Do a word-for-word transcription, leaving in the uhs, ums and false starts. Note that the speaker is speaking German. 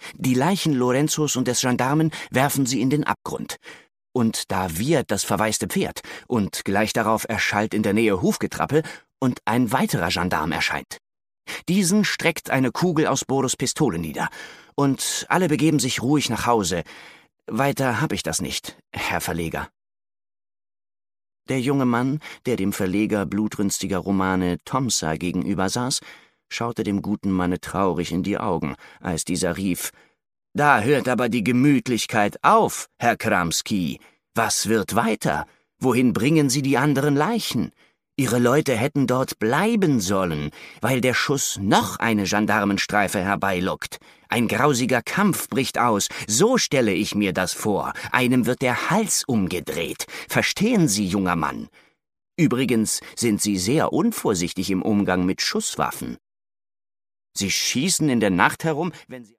Die Leichen Lorenzos und des Gendarmen werfen sie in den Abgrund. Und da wiehert das verwaiste Pferd, und gleich darauf erschallt in der Nähe Hufgetrappel, und ein weiterer Gendarm erscheint. Diesen streckt eine Kugel aus Bodos Pistole nieder, und alle begeben sich ruhig nach Hause. Weiter hab ich das nicht, Herr Verleger. Der junge Mann, der dem Verleger blutrünstiger Romane Thomsa gegenüber saß, schaute dem guten Manne traurig in die Augen, als dieser rief: »Da hört aber die Gemütlichkeit auf, Herr Kramski. Was wird weiter? Wohin bringen Sie die anderen Leichen? Ihre Leute hätten dort bleiben sollen, weil der Schuss noch eine Gendarmenstreife herbeilockt. Ein grausiger Kampf bricht aus, so stelle ich mir das vor. Einem wird der Hals umgedreht. Verstehen Sie, junger Mann? Übrigens sind Sie sehr unvorsichtig im Umgang mit Schusswaffen. Sie schießen in der Nacht herum, wenn Sie